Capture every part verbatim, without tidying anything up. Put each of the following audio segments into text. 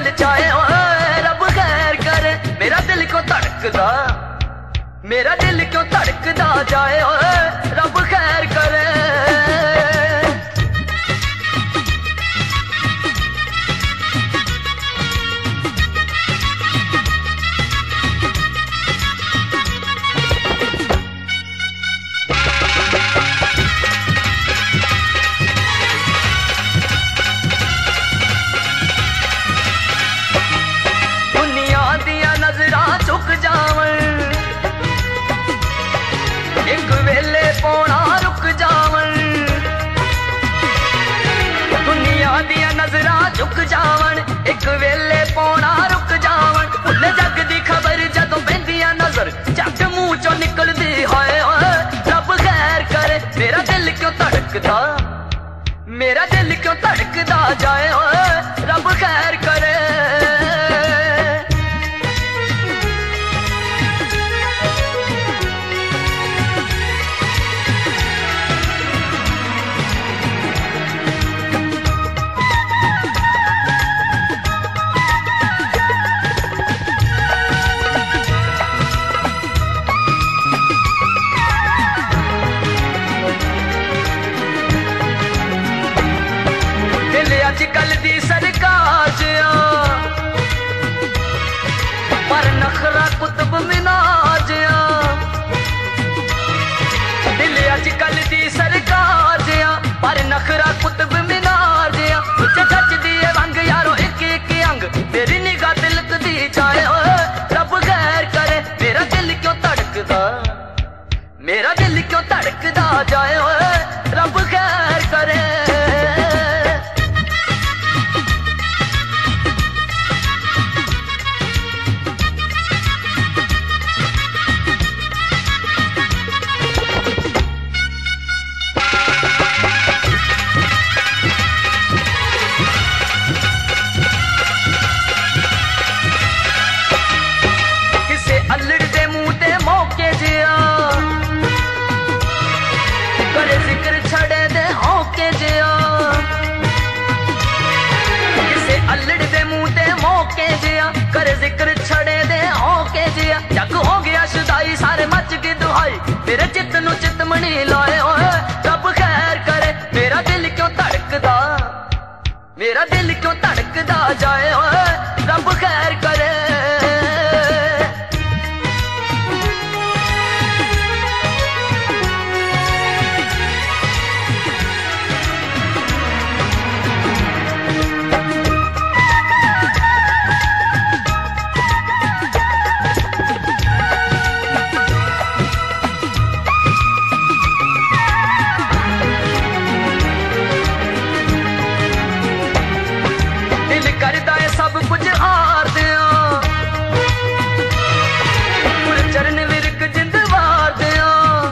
दिल चाहे ओए रब खैर करे। मेरा दिल क्यों धड़कदा, मेरा दिल क्यों धड़कदा जाए ओए रब खैर करे। झुक जावन एक वेले पौना रुक जावन, दुनिया दिया नजरा झुक जावन एक वेले पौना रुक जावन। भुल जग दी खबर जदों पैंदियां नजर झट मुंह चों निकलदी हाय ओए रब खैर करे। मेरा दिल क्यों धड़कदा, मेरा दिल क्यों धड़कदा जाए ओए रब खैर करे। अजकल दी सरकार जिया पर नखरा कुतुब मीनार जिया। दिल अजकल दी सरकार जिया पर नखरा कुतुब मीनार जिया। जच दिए वंग यारो एक एक अंग तेरी निगाह तिलक दी जाए ओए रब खैर करे। मेरा दिल क्यों धड़कदा, मेरा दिल क्यों धड़कदा जाए ओए रब खैर करे। अल्लड़ दे मुंह ते मौके जिया करे जिक्र छड़े दे होके जिया। किसे अल्लड़ दे मुंह ते मौके जिया करे जिक्र छड़े दे होके जिया। जग हो गया शुदाई सारे मच की दुहाई मेरे चित नु चितमनी लाए ओए रब खैर करे। मेरा दिल क्यों धड़कदा, मेरा दिल क्यों धड़कदा जाए ओए रब खैर करे। करदा है सब कुछ हार दिया गुर चरण विरक जिंद वार दिया।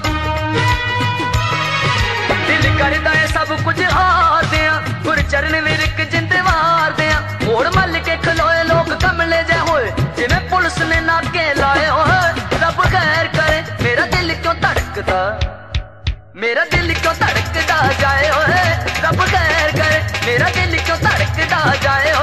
दिल करदा है सब कुछ हार दिया गुर चरण विरक जिंद वार दिया। मोड़ मल के खलोए लोग कमले जे होए जिवें पुलिस ने नाके लाए ओए रब खैर करे। मेरा दिल क्यों धड़कदा, मेरा दिल क्यों धड़कदा जाए ओए रब खैर करे। मेरा दिल क्यों धड़कदा जाए